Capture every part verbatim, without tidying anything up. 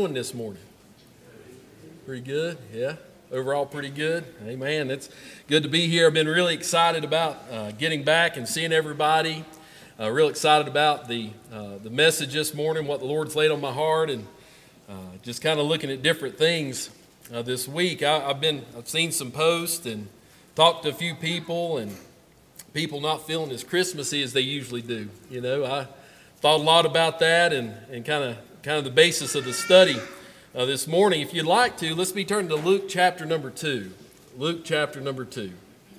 doing this morning? Pretty good, yeah. Overall pretty good. Amen. It's good to be here. I've been really excited about uh, getting back and seeing everybody. Uh, real excited about the uh, the message this morning, what the Lord's laid on my heart, and uh, just kind of looking at different things uh, this week. I, I've been I've seen some posts and talked to a few people, and people not feeling as Christmassy as they usually do. You know, I thought a lot about that, and and kind of kind of the basis of the study Uh, this morning. If you'd like to, let's be turning to Luke chapter number two. Luke chapter number two.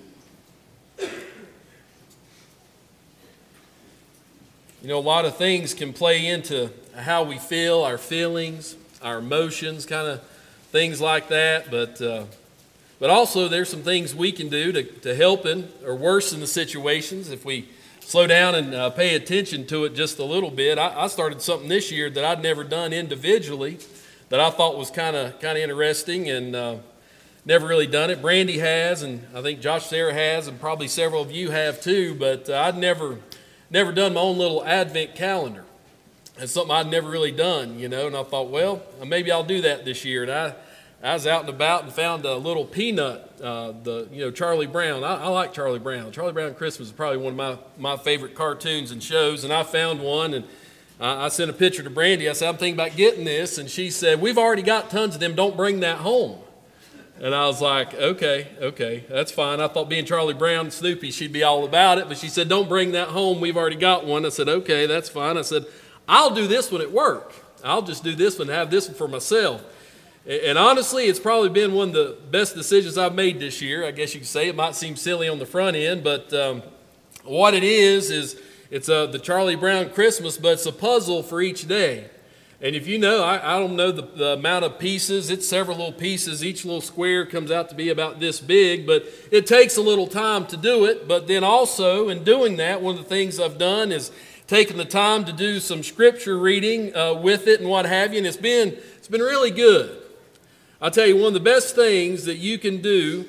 You know, a lot of things can play into how we feel, our feelings, our emotions, kind of things like that. But uh, but also there's some things we can do to, to help in or worsen the situations if we slow down and uh, pay attention to it just a little bit. I, I started something this year that I'd never done individually, that I thought was kind of kind of interesting, and uh, never really done it. Brandy has, and I think Josh Sarah has, and probably several of you have too, but uh, I'd never never done my own little Advent calendar. It's something I'd never really done, you know, and I thought, well, maybe I'll do that this year. And I, I was out and about and found a little peanut, uh, the you know, Charlie Brown. I, I like Charlie Brown. Charlie Brown Christmas is probably one of my, my favorite cartoons and shows, and I found one, and I sent a picture to Brandy. I said, I'm thinking about getting this. And she said, we've already got tons of them. Don't bring that home. And I was like, okay, okay, that's fine. I thought being Charlie Brown and Snoopy, she'd be all about it. But she said, don't bring that home. We've already got one. I said, okay, that's fine. I said, I'll do this one at work. I'll just do this one and have this one for myself. And honestly, it's probably been one of the best decisions I've made this year. I guess you could say it might seem silly on the front end. But um, what it is, is It's uh, the Charlie Brown Christmas, but it's a puzzle for each day. And if you know, I, I don't know the, the amount of pieces. It's several little pieces. Each little square comes out to be about this big, but it takes a little time to do it. But then also, in doing that, one of the things I've done is taken the time to do some scripture reading uh, with it and what have you. And it's been, it's been really good. I'll tell you, one of the best things that you can do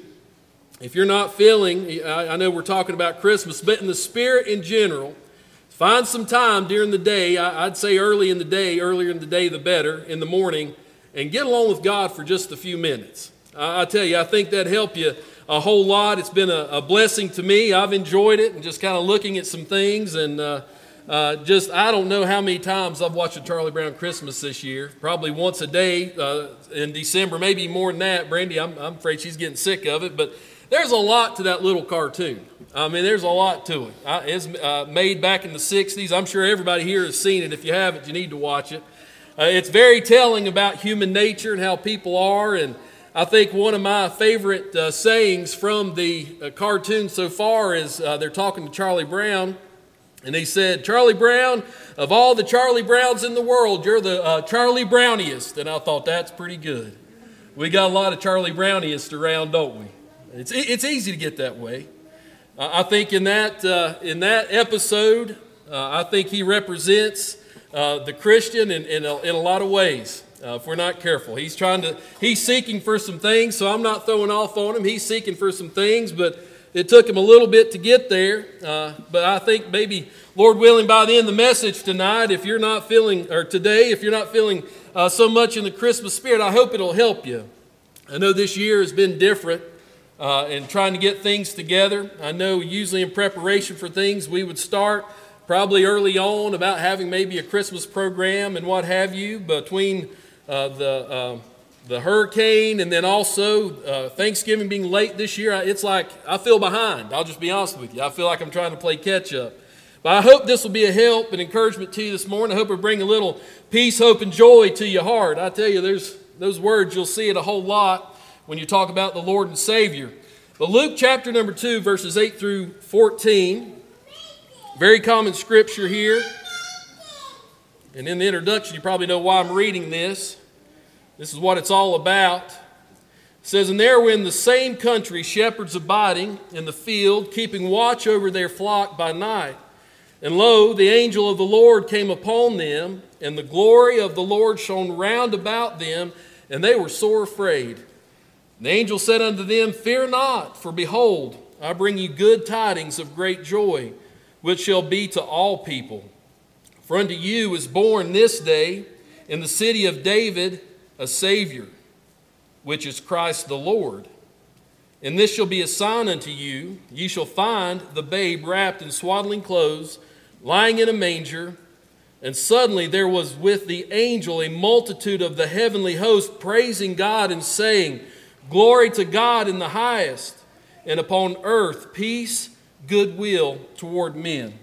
if you're not feeling, I, I know we're talking about Christmas, but in the spirit in general, find some time during the day, I'd say early in the day, earlier in the day the better, in the morning, and get along with God for just a few minutes. I tell you, I think that'd help you a whole lot. It's been a, a blessing to me. I've enjoyed it, and just kind of looking at some things, and uh, uh, just, I don't know how many times I've watched a Charlie Brown Christmas this year. Probably once a day uh, in December, maybe more than that. Brandy, I'm, I'm afraid she's getting sick of it, but there's a lot to that little cartoon. I mean, there's a lot to it. Uh, it's uh, made back in the sixties. I'm sure everybody here has seen it. If you haven't, you need to watch it. Uh, it's very telling about human nature and how people are. And I think one of my favorite uh, sayings from the uh, cartoon so far is uh, they're talking to Charlie Brown. And he said, Charlie Brown, of all the Charlie Browns in the world, you're the uh, Charlie Browniest. And I thought, that's pretty good. We got a lot of Charlie Browniest around, don't we? It's it's easy to get that way. Uh, I think in that uh, in that episode, uh, I think he represents uh, the Christian in in a, in a lot of ways. Uh, if we're not careful, he's trying to he's seeking for some things. So I'm not throwing off on him. He's seeking for some things, but it took him a little bit to get there. Uh, but I think maybe, Lord willing, by the end of the message tonight, if you're not feeling or today, if you're not feeling uh, so much in the Christmas spirit, I hope it'll help you. I know this year has been different. Uh, and trying to get things together. I know usually in preparation for things, we would start probably early on about having maybe a Christmas program and what have you, between uh, the uh, the hurricane and then also uh, Thanksgiving being late this year. It's like I feel behind. I'll just be honest with you. I feel like I'm trying to play catch up. But I hope this will be a help and encouragement to you this morning. I hope it'll bring a little peace, hope, and joy to your heart. I tell you, there's those words, you'll see it a whole lot when you talk about the Lord and Savior. But Luke chapter number two, verses eight through fourteen, very common scripture here. And in the introduction, you probably know why I'm reading this. This is what it's all about. It says, and there were in the same country shepherds abiding in the field, keeping watch over their flock by night. And lo, the angel of the Lord came upon them, and the glory of the Lord shone round about them, and they were sore afraid. The angel said unto them, fear not, for behold, I bring you good tidings of great joy, which shall be to all people. For unto you is born this day in the city of David a Savior, which is Christ the Lord. And this shall be a sign unto you. Ye shall find the babe wrapped in swaddling clothes, lying in a manger. And suddenly there was with the angel a multitude of the heavenly host, praising God and saying, Glory to God in the highest, and upon earth peace, goodwill toward men.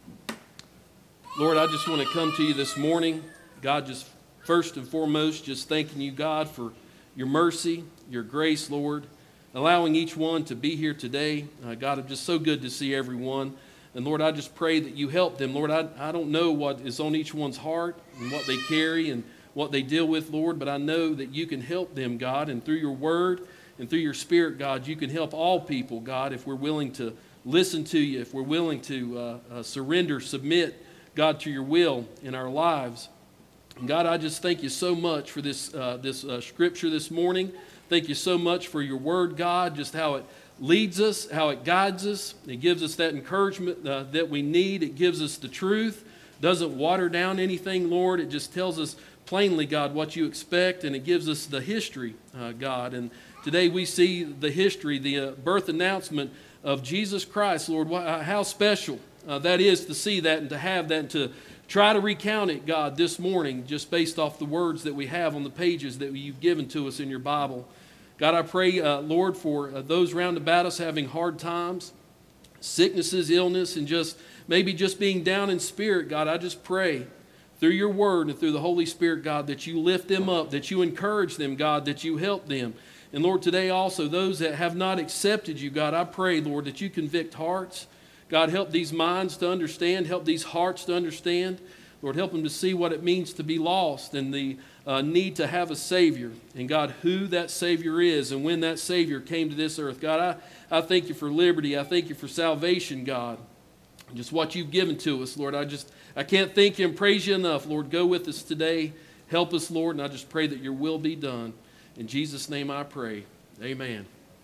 Lord, I just want to come to you this morning. God, just first and foremost, just thanking you, God, for your mercy, your grace, Lord, allowing each one to be here today. Uh, God, it's just so good to see everyone. And Lord, I just pray that you help them. Lord, I, I don't know what is on each one's heart and what they carry and what they deal with, Lord, but I know that you can help them, God, and through your word and through your spirit, God, you can help all people, God, if we're willing to listen to you, if we're willing to uh, uh, surrender, submit, God, to your will in our lives. And God, I just thank you so much for this, uh, this uh, scripture this morning. Thank you so much for your word, God, just how it leads us, how it guides us. It gives us that encouragement uh, that we need. It gives us the truth. Doesn't water down anything, Lord. It just tells us plainly, God, what you expect, and it gives us the history, uh, God. And today we see the history, the uh, birth announcement of Jesus Christ, Lord. Wh- how special uh, that is to see that and to have that and to try to recount it, God, this morning, just based off the words that we have on the pages that you've given to us in your Bible. God, I pray, uh, Lord, for uh, those round about us having hard times, sicknesses, illness, and just maybe just being down in spirit. God, I just pray through your word and through the Holy Spirit, God, that you lift them up, that you encourage them, God, that you help them. And Lord, today also, those that have not accepted you, God, I pray, Lord, that you convict hearts. God, help these minds to understand, help these hearts to understand. Lord, help them to see what it means to be lost and the uh, need to have a Savior. And God, who that Savior is and when that Savior came to this earth. God, I, I thank you for liberty. I thank you for salvation, God. And just what you've given to us, Lord. I just, I can't thank you and praise you enough. Lord, go with us today. Help us, Lord. And I just pray that your will be done. In Jesus' name I pray. Amen.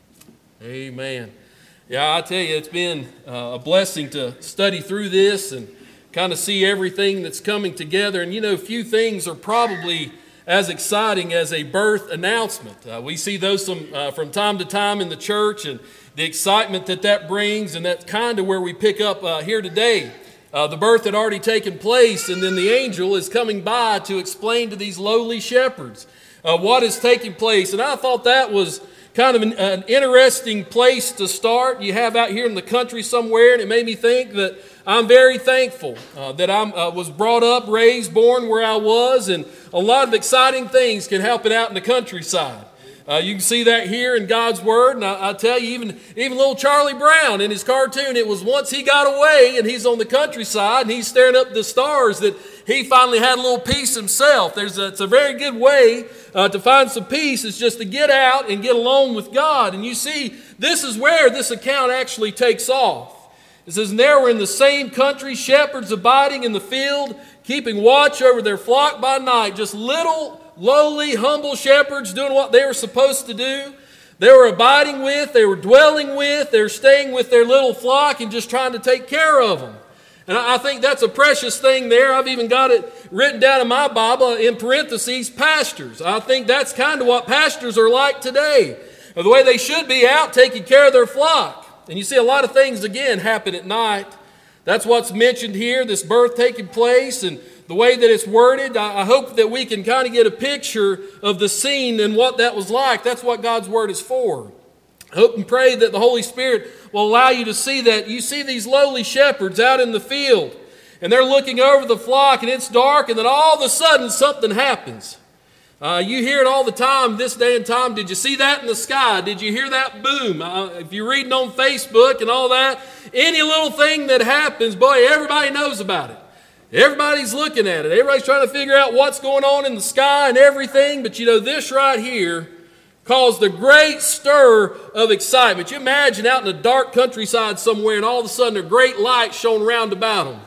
Amen. Yeah, I tell you, it's been uh, a blessing to study through this and kind of see everything that's coming together. And, you know, few things are probably as exciting as a birth announcement. Uh, we see those some, uh, from time to time in the church and the excitement that that brings, and that's kind of where we pick up uh, here today. Uh, the birth had already taken place, and then the angel is coming by to explain to these lowly shepherds uh, what is taking place. And I thought that was kind of an, an interesting place to start. You have out here in the country somewhere, and it made me think that I'm very thankful uh, that I uh, was brought up, raised, born where I was, and a lot of exciting things can happen out in the countryside. Uh, you can see that here in God's Word, and I, I tell you, even, even little Charlie Brown in his cartoon, it was once he got away and he's on the countryside and he's staring up at the stars that he finally had a little peace himself. There's a, it's a very good way uh, to find some peace, is just to get out and get alone with God. And you see, this is where this account actually takes off. It says, and there were in the same country shepherds abiding in the field, keeping watch over their flock by night. Just little, lowly, humble shepherds doing what they were supposed to do. They were abiding with, they were dwelling with, they were staying with their little flock and just trying to take care of them. And I think that's a precious thing there. I've even got it written down in my Bible in parentheses, pastors. I think that's kind of what pastors are like today. The way they should be out taking care of their flock. And you see a lot of things, again, happen at night. That's what's mentioned here, this birth taking place, and the way that it's worded. I hope that we can kind of get a picture of the scene and what that was like. That's what God's Word is for. I hope and pray that the Holy Spirit will allow you to see that. You see these lowly shepherds out in the field, and they're looking over the flock, and it's dark, and then all of a sudden something happens. Uh, you hear it all the time this day and time. Did you see that in the sky? Did you hear that boom? Uh, if you're reading on Facebook and all that, any little thing that happens, boy, everybody knows about it. Everybody's looking at it. Everybody's trying to figure out what's going on in the sky and everything. But you know, this right here caused a great stir of excitement. You imagine out in a dark countryside somewhere and all of a sudden a great light shone round about them.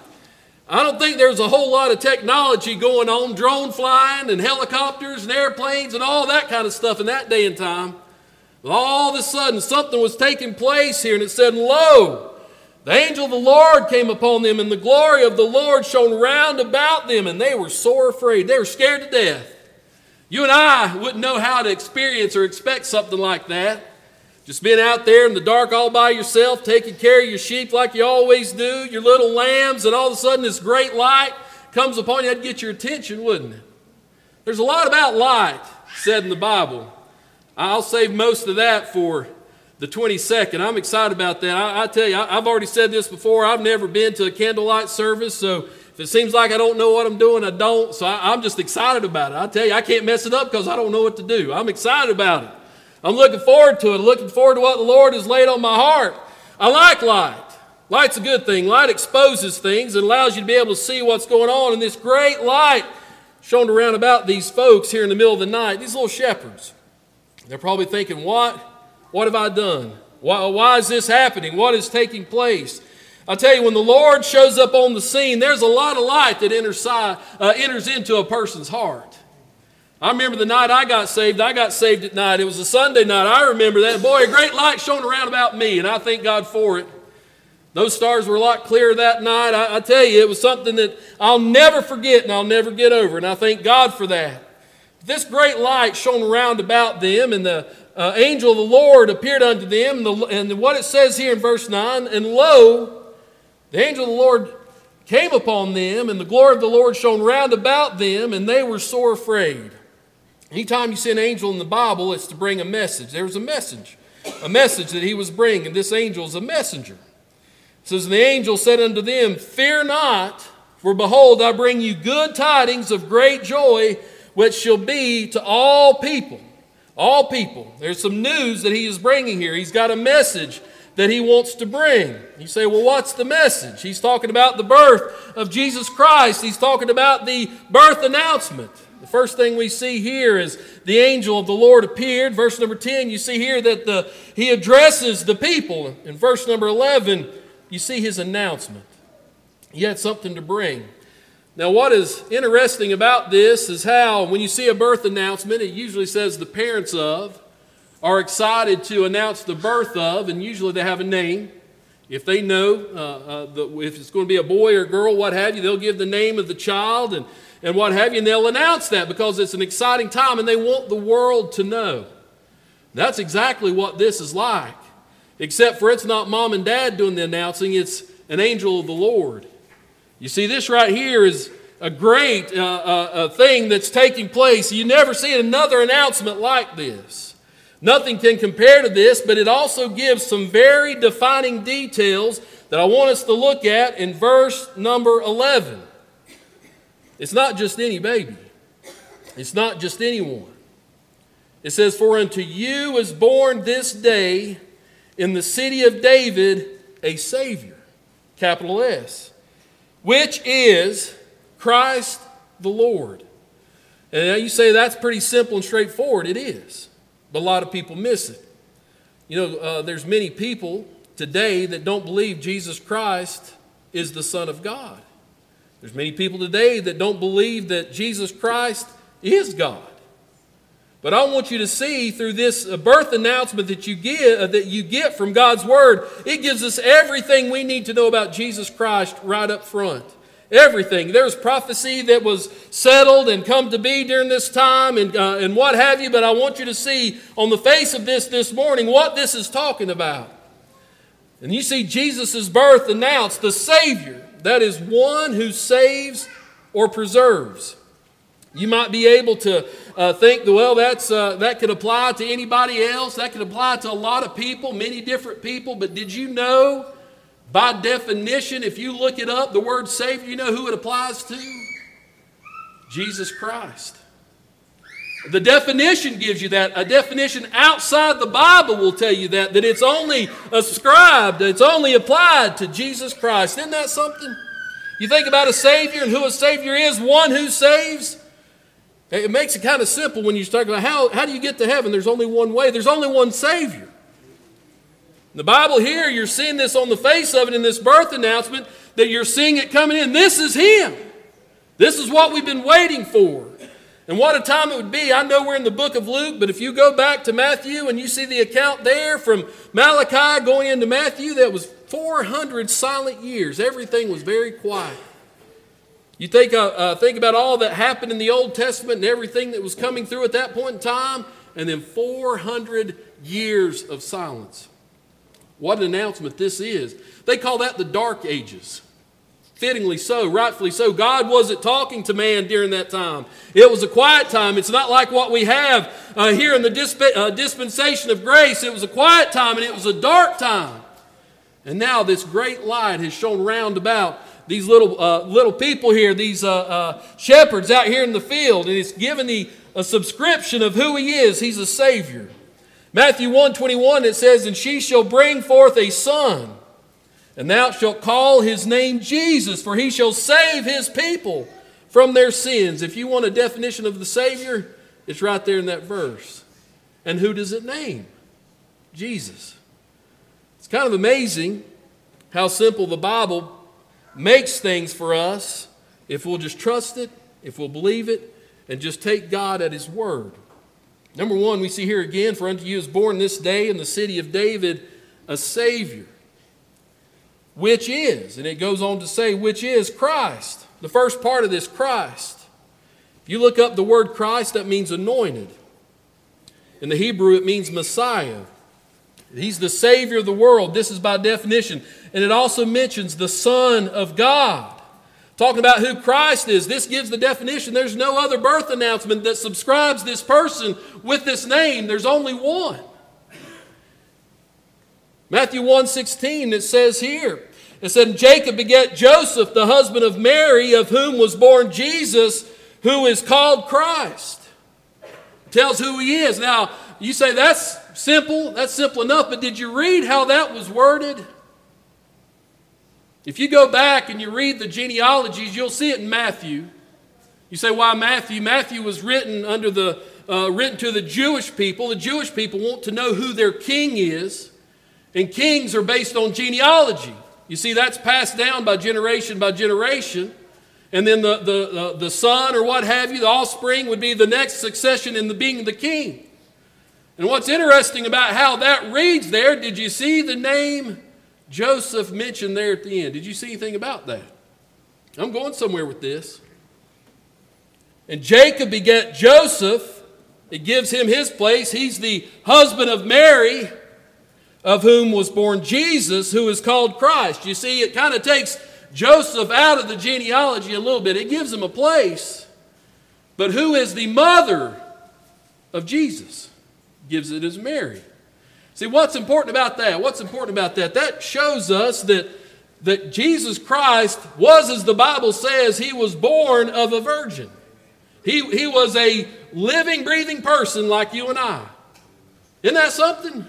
I don't think there's a whole lot of technology going on, drone flying and helicopters and airplanes and all that kind of stuff in that day and time. But all of a sudden, something was taking place here, and it said, lo, The angel of the Lord came upon them, and the glory of the Lord shone round about them, and they were sore afraid. They were scared to death. You and I wouldn't know how to experience or expect something like that. Just being out there in the dark all by yourself, taking care of your sheep like you always do, your little lambs, and all of a sudden this great light comes upon you. That'd get your attention, wouldn't it? There's a lot about light said in the Bible. I'll save most of that for the twenty-second. I'm excited about that. I, I tell you, I, I've already said this before. I've never been to a candlelight service, so if it seems like I don't know what I'm doing, I don't. So I, I'm just excited about it. I tell you, I can't mess it up because I don't know what to do. I'm excited about it. I'm looking forward to it, looking forward to what the Lord has laid on my heart. I like light. Light's a good thing. Light exposes things and allows you to be able to see what's going on. And this great light shone around about these folks here in the middle of the night, these little shepherds. They're probably thinking, what? What have I done? Why, why is this happening? What is taking place? I'll tell you, when the Lord shows up on the scene, there's a lot of light that enters, uh, enters into a person's heart. I remember the night I got saved. I got saved at night. It was a Sunday night. I remember that. Boy, a great light shone around about me, and I thank God for it. Those stars were a lot clearer that night. I, I tell you, it was something that I'll never forget and I'll never get over, and I thank God for that. This great light shone around about them, and the uh, angel of the Lord appeared unto them. And, the, and what it says here in verse nine, and lo, the angel of the Lord came upon them, and the glory of the Lord shone round about them, and they were sore afraid. Anytime you see an angel in the Bible, it's to bring a message. There was a message, a message that he was bringing. This angel is a messenger. It says, and the angel said unto them, fear not, for behold, I bring you good tidings of great joy, which shall be to all people. All people. There's some news that he is bringing here. He's got a message that he wants to bring. You say, well, what's the message? He's talking about the birth of Jesus Christ. He's talking about the birth announcement. The first thing we see here is the angel of the Lord appeared. Verse number ten, you see here that the, he addresses the people. In verse number eleven, you see his announcement. He had something to bring. Now, what is interesting about this is how, when you see a birth announcement, it usually says the parents of are excited to announce the birth of, and usually they have a name. If they know uh, uh, the, if it's going to be a boy or girl, what have you, they'll give the name of the child and and what have you, and they'll announce that because it's an exciting time and they want the world to know. That's exactly what this is like, except for it's not mom and dad doing the announcing, it's an angel of the Lord. You see, this right here is a great uh, uh, thing that's taking place. You never see another announcement like this. Nothing can compare to this, but it also gives some very defining details that I want us to look at in verse number eleven. It's not just any baby. It's not just anyone. It says, for unto you is born this day in the city of David a Savior, capital S, which is Christ the Lord. And now you say that's pretty simple and straightforward. It is. But a lot of people miss it. You know, uh, there's many people today that don't believe Jesus Christ is the Son of God. There's many people today that don't believe that Jesus Christ is God. But I want you to see through this birth announcement that you get, uh, that you get from God's Word, it gives us everything we need to know about Jesus Christ right up front. Everything. There's prophecy that was settled and come to be during this time and, uh, and what have you, but I want you to see on the face of this this morning what this is talking about. And you see Jesus' birth announced, the Savior. That is one who saves or preserves. You might be able to uh, think, well, that's uh, that could apply to anybody else. That could apply to a lot of people, many different people. But did you know, by definition, if you look it up, the word Savior, you know who it applies to? Jesus Christ. The definition gives you that. A definition outside the Bible will tell you that, that it's only ascribed, it's only applied to Jesus Christ. Isn't that something? You think about a Savior and who a Savior is, one who saves. It makes it kind of simple when you start about how, how do you get to heaven? There's only one way. There's only one Savior. In the Bible here, you're seeing this on the face of it in this birth announcement, that you're seeing it coming in. This is Him. This is what we've been waiting for. And what a time it would be. I know we're in the book of Luke, but if you go back to Matthew and you see the account there from Malachi going into Matthew, that was four hundred silent years. Everything was very quiet. You think, uh, uh, think about all that happened in the Old Testament and everything that was coming through at that point in time, and then four hundred years of silence. What an announcement this is. They call that the Dark Ages. Fittingly so, rightfully so. God wasn't talking to man during that time. It was a quiet time. It's not like what we have uh, here in the disp- uh, dispensation of grace. It was a quiet time and it was a dark time. And now this great light has shone round about these little uh, little people here, these uh, uh, shepherds out here in the field. And it's given the, a subscription of who he is. He's a Savior. Matthew one twenty-one, it says, "And she shall bring forth a son, and thou shalt call his name Jesus, for he shall save his people from their sins." If you want a definition of the Savior, it's right there in that verse. And who does it name? Jesus. It's kind of amazing how simple the Bible makes things for us if we'll just trust it, if we'll believe it, and just take God at his word. Number one, we see here again, "For unto you is born this day in the city of David a Savior, which is," and it goes on to say, which is Christ. The first part of this, Christ. If you look up the word Christ, that means anointed. In the Hebrew, it means Messiah. He's the Savior of the world. This is by definition. And it also mentions the Son of God. Talking about who Christ is, this gives the definition. There's no other birth announcement that subscribes this person with this name. There's only one. Matthew one sixteen, it says here, it said, "Jacob begat Joseph, the husband of Mary, of whom was born Jesus, who is called Christ." It tells who he is. Now, you say that's simple, that's simple enough, but did you read how that was worded? If you go back and you read the genealogies, you'll see it in Matthew. You say, why Matthew? Matthew was written under the uh, written to the Jewish people. The Jewish people want to know who their king is, and kings are based on genealogy. You see, that's passed down by generation by generation, and then the the the, the son or what have you, the offspring would be the next succession in the being the king. And what's interesting about how that reads there, did you see the name Joseph mentioned there at the end? Did you see anything about that? I'm going somewhere with this. And Jacob begat Joseph. It gives him his place. He's the husband of Mary, of whom was born Jesus, who is called Christ. You see, it kind of takes Joseph out of the genealogy a little bit. It gives him a place. But who is the mother of Jesus? Gives it as Mary. See, what's important about that? What's important about that? That shows us that, that Jesus Christ was, as the Bible says, he was born of a virgin. He, he was a living, breathing person like you and I. Isn't that something?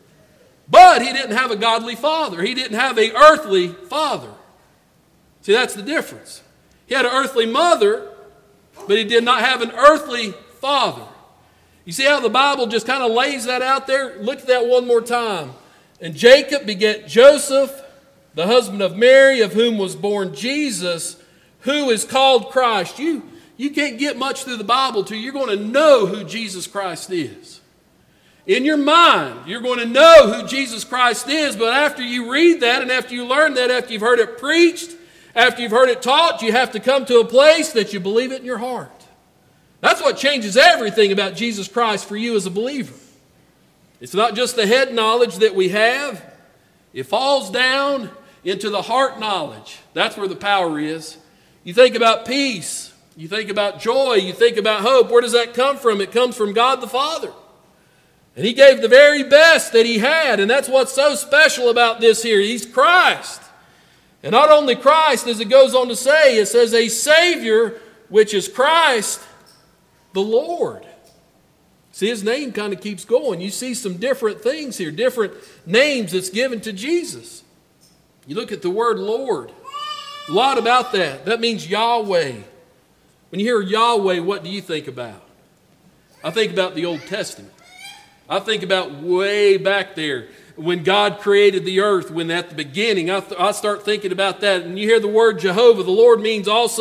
But he didn't have a godly father. He didn't have an earthly father. See, that's the difference. He had an earthly mother, but he did not have an earthly father. You see how the Bible just kind of lays that out there? Look at that one more time. "And Jacob begat Joseph, the husband of Mary, of whom was born Jesus, who is called Christ." You, you can't get much through the Bible till you're going to know who Jesus Christ is. In your mind, you're going to know who Jesus Christ is, but after you read that and after you learn that, after you've heard it preached, after you've heard it taught, you have to come to a place that you believe it in your heart. That's what changes everything about Jesus Christ for you as a believer. It's not just the head knowledge that we have. It falls down into the heart knowledge. That's where the power is. You think about peace. You think about joy. You think about hope. Where does that come from? It comes from God the Father. And he gave the very best that he had. And that's what's so special about this here. He's Christ. And not only Christ, as it goes on to say, it says a Savior, which is Christ the Lord. See, his name kind of keeps going. You see some different things here, different names that's given to Jesus. You look at the word Lord. A lot about that. That means Yahweh. When you hear Yahweh, what do you think about? I think about the Old Testament. I think about way back there when God created the earth, when at the beginning, I, th- I start thinking about that. And you hear the word Jehovah, the Lord means also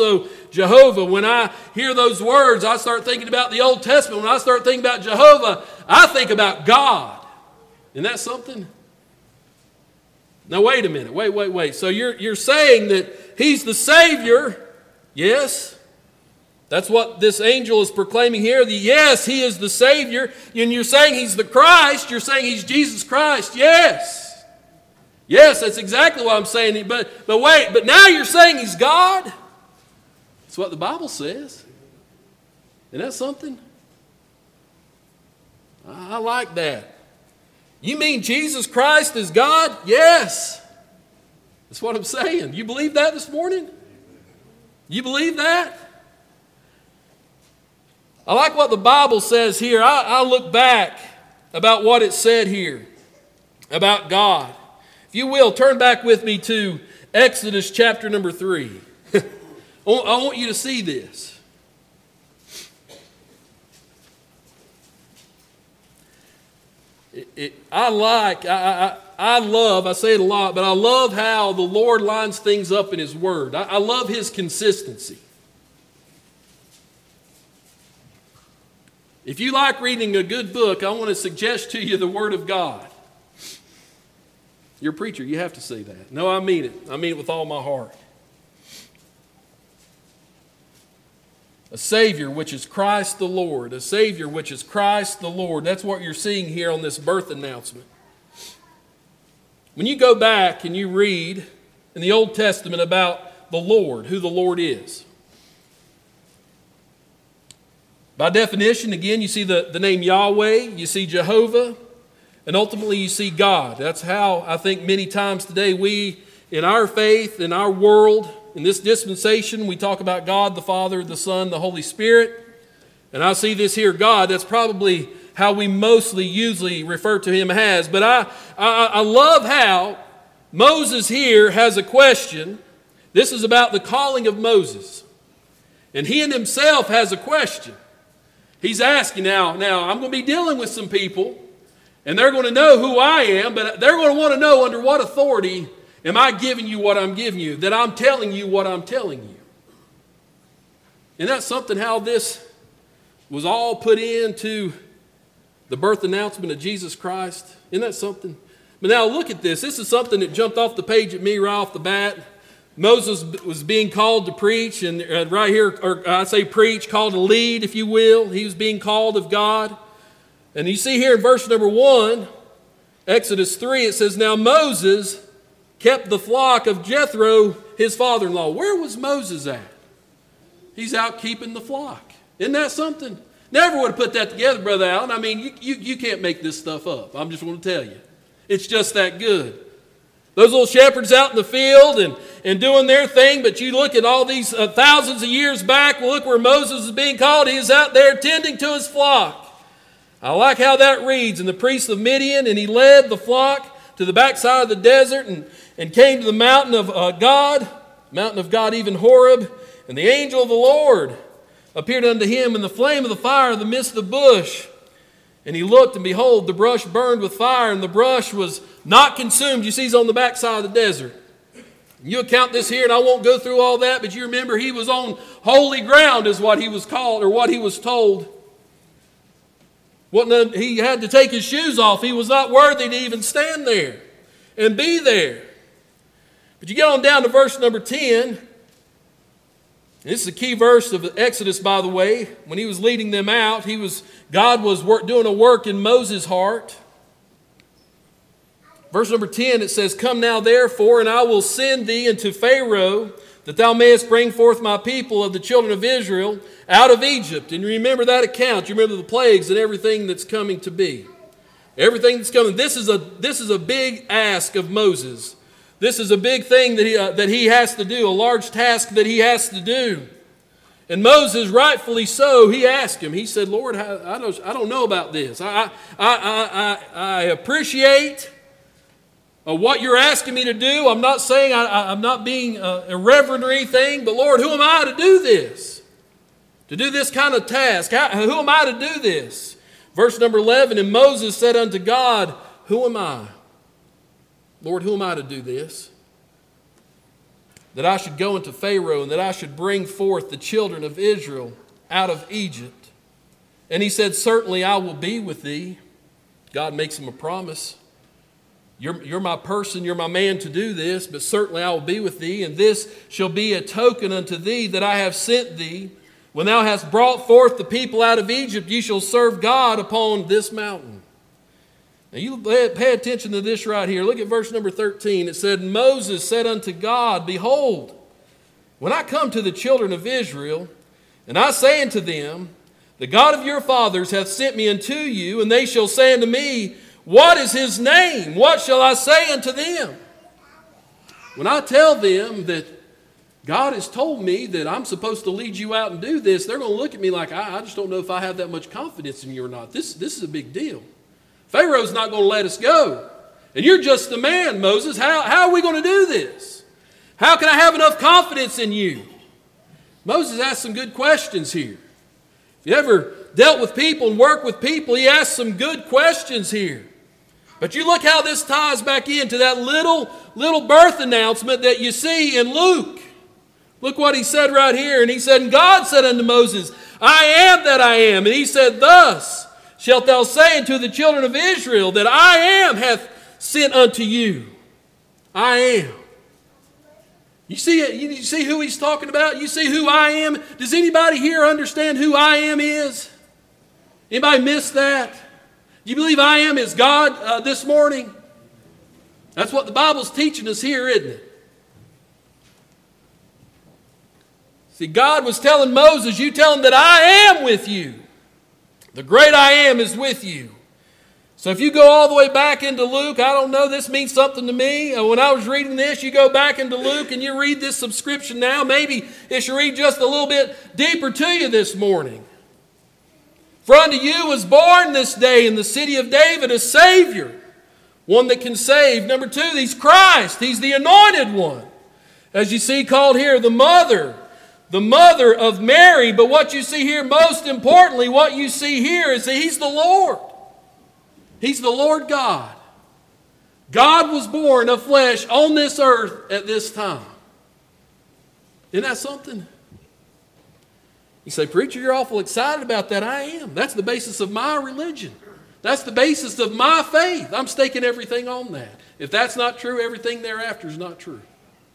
Jehovah. When I hear those words, I start thinking about the Old Testament. When I start thinking about Jehovah, I think about God. Isn't that something? Now wait a minute. Wait, wait, wait. So you're, you're saying that He's the Savior. Yes. That's what this angel is proclaiming here. The, yes, He is the Savior. And you're saying He's the Christ. You're saying He's Jesus Christ. Yes. Yes, that's exactly what I'm saying. But, but wait, but now you're saying He's God? That's what the Bible says. Isn't that something? I, I like that. You mean Jesus Christ is God? Yes. That's what I'm saying. You believe that this morning? You believe that? I like what the Bible says here. I, I look back about what it said here about God. If you will, turn back with me to Exodus chapter number three. I want you to see this. It, it, I like, I, I, I love, I say it a lot, but I love how the Lord lines things up in His Word. I, I love His consistency. If you like reading a good book, I want to suggest to you the Word of God. You're a preacher, you have to say that. No, I mean it. I mean it with all my heart. A Savior, which is Christ the Lord. A Savior, which is Christ the Lord. That's what you're seeing here on this birth announcement. When you go back and you read in the Old Testament about the Lord, who the Lord is. By definition, again, you see the, the name Yahweh, you see Jehovah, and ultimately you see God. That's how I think many times today we, in our faith, in our world, in this dispensation, we talk about God, the Father, the Son, the Holy Spirit. And I see this here, God. That's probably how we mostly usually refer to Him as. But I, I, I love how Moses here has a question. This is about the calling of Moses. And he in himself has a question. He's asking now, now I'm going to be dealing with some people, and they're going to know who I am, but they're going to want to know under what authority am I giving you what I'm giving you, that I'm telling you what I'm telling you. And that's something how this was all put into the birth announcement of Jesus Christ. Isn't that something? But now look at this. This is something that jumped off the page at me right off the bat. Moses was being called to preach, and right here, or I say preach, called to lead, if you will. He was being called of God. And you see here in verse number one, Exodus three, it says, now Moses kept the flock of Jethro, his father-in-law. Where was Moses at? He's out keeping the flock. Isn't that something? Never would have put that together, Brother Allen. I mean, you, you, you can't make this stuff up. I'm just going to tell you. It's just that good. Those little shepherds out in the field and, and doing their thing, but you look at all these uh, thousands of years back, well, look where Moses is being called. He is out there tending to his flock. I like how that reads. And the priests of Midian, and he led the flock to the backside of the desert and, and came to the mountain of uh, God, mountain of God, even Horeb. And the angel of the Lord appeared unto him in the flame of the fire in the midst of the bush. And he looked, and behold, the brush burned with fire, and the brush was not consumed. You see, he's on the backside of the desert. You account this here, and I won't go through all that, but you remember he was on holy ground is what he was called, or what he was told. Wasn't a, he had to take his shoes off. He was not worthy to even stand there and be there. But you get on down to verse number ten. This is a key verse of Exodus, by the way. When he was leading them out, he was God was work, doing a work in Moses' heart. Verse number ten, it says, come now therefore, and I will send thee into Pharaoh, that thou mayest bring forth my people of the children of Israel out of Egypt. And you remember that account. You remember the plagues and everything that's coming to be. Everything that's coming. This is a, this is a big ask of Moses. This is a big thing that he, uh, that he has to do, a large task that he has to do. And Moses, rightfully so, he asked him. He said, Lord, I, I, don't, I don't know about this. I, I, I, I, I appreciate uh, what you're asking me to do. I'm not saying I, I, I'm not being uh, irreverent or anything, but Lord, who am I to do this? To do this kind of task? How, who am I to do this? Verse number eleven, and Moses said unto God, who am I? Lord, who am I to do this? that I should go into Pharaoh and that I should bring forth the children of Israel out of Egypt. And he said, certainly I will be with thee. God makes him a promise. You're, you're my person, you're my man to do this, but certainly I will be with thee. And this shall be a token unto thee that I have sent thee. When thou hast brought forth the people out of Egypt, ye shall serve God upon this mountain. Now you pay attention to this right here. Look at verse number thirteen. It said, Moses said unto God, behold, when I come to the children of Israel, and I say unto them, the God of your fathers hath sent me unto you, and they shall say unto me, what is his name? What shall I say unto them? When I tell them that God has told me that I'm supposed to lead you out and do this, they're going to look at me like, I, I just don't know if I have that much confidence in you or not. This, this is a big deal. Pharaoh's not going to let us go. And you're just the man, Moses. How, how are we going to do this? How can I have enough confidence in you? Moses asked some good questions here. If you ever dealt with people and worked with people, he asked some good questions here. But you look how this ties back into that little, little birth announcement that you see in Luke. Look what he said right here. And he said, and God said unto Moses, I am that I am. And he said, thus shalt thou say unto the children of Israel that I am hath sent unto you. I am. You see it? You see who he's talking about? You see who I am? Does anybody here understand who I am is? Anybody miss that? Do you believe I am is God uh, this morning? That's what the Bible's teaching us here, isn't it? See, God was telling Moses, you tell him that I am with you. The great I am is with you. So if you go all the way back into Luke, I don't know, this means something to me. When I was reading this, you go back into Luke and you read this subscription now. Maybe it should read just a little bit deeper to you this morning. For unto you was born this day in the city of David a Savior, one that can save. Number two, he's Christ. He's the anointed one. As you see called here, the mother. The mother of Mary. But what you see here, most importantly, what you see here is that he's the Lord. He's the Lord God. God was born of flesh on this earth at this time. Isn't that something? You say, preacher, you're awful excited about that. I am. That's the basis of my religion. That's the basis of my faith. I'm staking everything on that. If that's not true, everything thereafter is not true.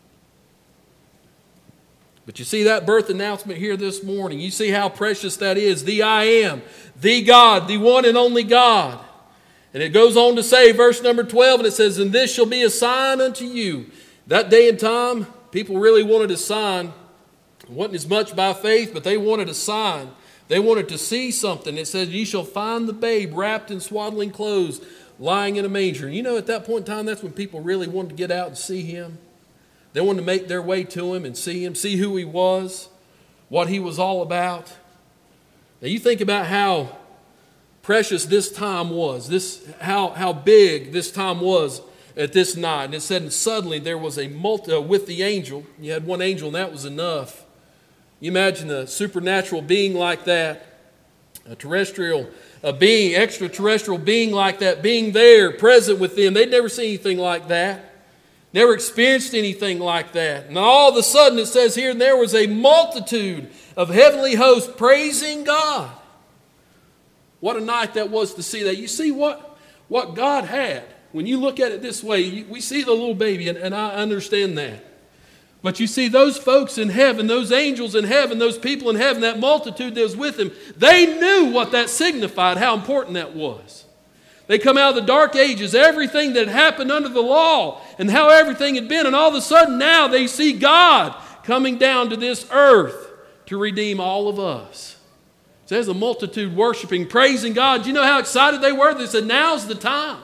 But you see that birth announcement here this morning. You see how precious that is. The I am, the God, the one and only God. And it goes on to say, verse number twelve, and it says, and this shall be a sign unto you. That day and time, people really wanted a sign. It wasn't as much by faith, but they wanted a sign. They wanted to see something. It says, ye shall find the babe wrapped in swaddling clothes, lying in a manger. And you know, at that point in time, that's when people really wanted to get out and see him. They wanted to make their way to him and see him, see who he was, what he was all about. Now you think about how precious this time was, this how, how big this time was at this night. And it said, and suddenly there was a multi, uh, with the angel, you had one angel and that was enough. You imagine a supernatural being like that, a terrestrial a being, extraterrestrial being like that, being there, present with them. They'd never seen anything like that. Never experienced anything like that. And all of a sudden it says here, and there was a multitude of heavenly hosts praising God. What a night that was to see that. You see what, what God had. When you look at it this way, you, we see the little baby, and, and I understand that. But you see those folks in heaven, those angels in heaven, those people in heaven, that multitude that was with him, they knew what that signified, how important that was. They come out of the dark ages, everything that happened under the law and how everything had been. And all of a sudden now they see God coming down to this earth to redeem all of us. It says a multitude worshiping, praising God. Do you know how excited they were? They said, now's the time.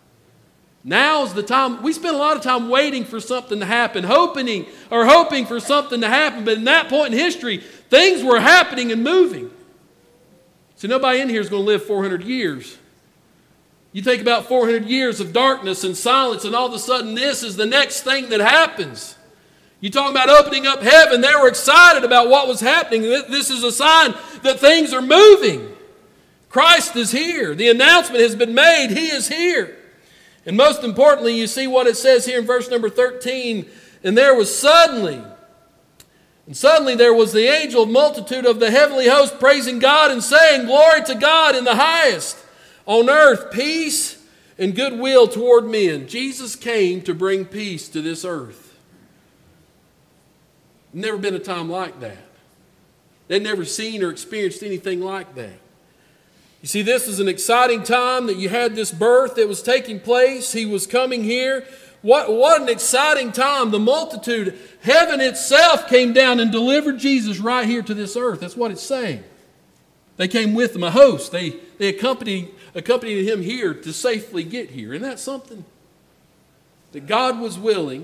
Now's the time. We spend a lot of time waiting for something to happen, hoping or hoping for something to happen. But in that point in history, things were happening and moving. So nobody in here is going to live four hundred years. You think about four hundred years of darkness and silence, and all of a sudden this is the next thing that happens. You talk about opening up heaven. They were excited about what was happening. This is a sign that things are moving. Christ is here. The announcement has been made. He is here. And most importantly, you see what it says here in verse number thirteen. And there was suddenly, and suddenly there was the angel multitude of the heavenly host praising God and saying, Glory to God in the highest, on earth peace and goodwill toward men. Jesus came to bring peace to this earth. Never been a time like that. They'd never seen or experienced anything like that. You see, this is an exciting time that you had this birth that was taking place. He was coming here. What, what an exciting time. The multitude, heaven itself came down and delivered Jesus right here to this earth. That's what it's saying. They came with him, a host. They, they accompanied, accompanied him here to safely get here. Isn't that something? That God was willing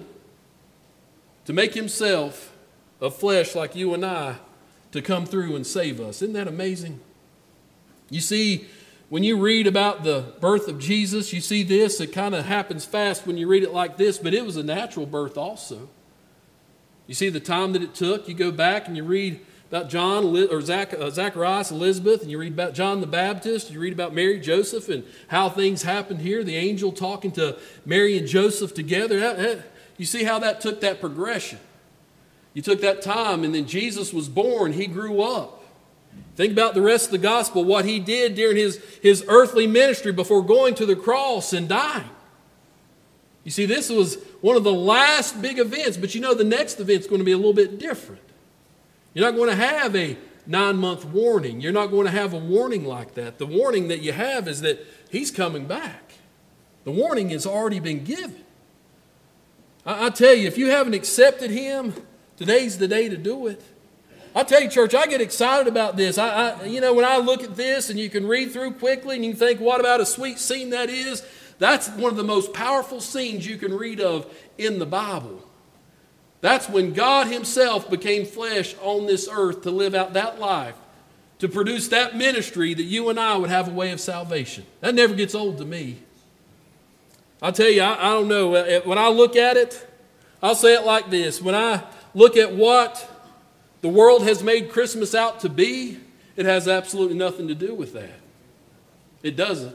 to make himself of flesh like you and I to come through and save us. Isn't that amazing? You see, when you read about the birth of Jesus, you see this. It kind of happens fast when you read it like this, but it was a natural birth also. You see the time that it took. You go back and you read about John or Zach, uh, Zacharias, Elizabeth, and you read about John the Baptist. You read about Mary, Joseph, and how things happened here. The angel talking to Mary and Joseph together. That, that, you see how that took that progression. You took that time, and then Jesus was born. He grew up. Think about the rest of the gospel, what he did during his, his earthly ministry before going to the cross and dying. You see, this was one of the last big events, but you know the next event's going to be a little bit different. You're not going to have a nine-month warning. You're not going to have a warning like that. The warning that you have is that he's coming back. The warning has already been given. I, I tell you, if you haven't accepted him, today's the day to do it. I tell you, church, I get excited about this. I, I, you know, when I look at this and you can read through quickly and you think, what about a sweet scene that is? That's one of the most powerful scenes you can read of in the Bible. That's when God himself became flesh on this earth to live out that life, to produce that ministry that you and I would have a way of salvation. That never gets old to me. I'll tell you, I, I don't know. When I look at it, I'll say it like this. When I look at what the world has made Christmas out to be, it has absolutely nothing to do with that. It doesn't.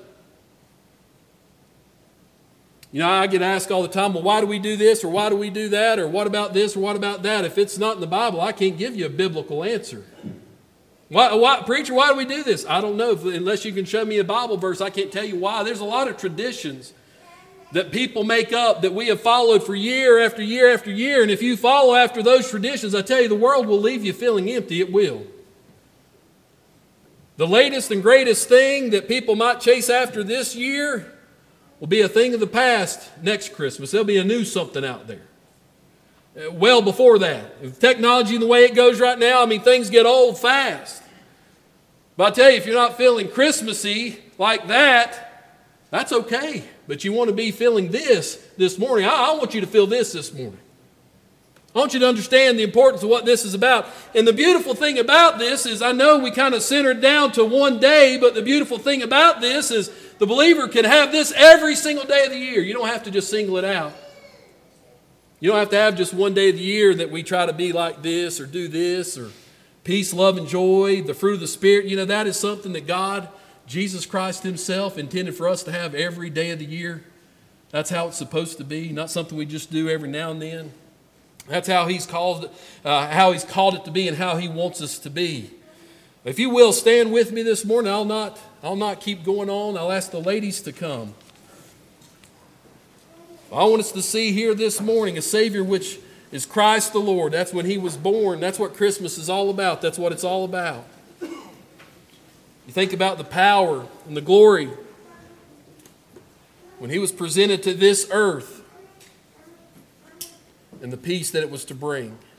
You know, I get asked all the time, well, why do we do this or why do we do that or what about this or what about that? If it's not in the Bible, I can't give you a biblical answer. Why, why, preacher, why do we do this? I don't know. Unless you can show me a Bible verse, I can't tell you why. There's a lot of traditions that people make up that we have followed for year after year after year. And if you follow after those traditions, I tell you, the world will leave you feeling empty. It will. The latest and greatest thing that people might chase after this year will be a thing of the past next Christmas. There'll be a new something out there. Well before that. With technology the way it goes right now, I mean, things get old fast. But I tell you, if you're not feeling Christmassy like that, that's okay. But you want to be feeling this this morning. I, I want you to feel this this morning. I want you to understand the importance of what this is about. And the beautiful thing about this is, I know we kind of centered down to one day, but the beautiful thing about this is the believer can have this every single day of the year. You don't have to just single it out. You don't have to have just one day of the year that we try to be like this or do this or peace, love, and joy, the fruit of the Spirit. You know, that is something that God, Jesus Christ himself, intended for us to have every day of the year. That's how it's supposed to be, not something we just do every now and then. That's how he's called, uh, how he's called it to be and how he wants us to be. If you will, stand with me this morning. I'll not, I'll not keep going on. I'll ask the ladies to come. I want us to see here this morning a Savior which is Christ the Lord. That's when he was born. That's what Christmas is all about. That's what it's all about. You think about the power and the glory when he was presented to this earth and the peace that it was to bring.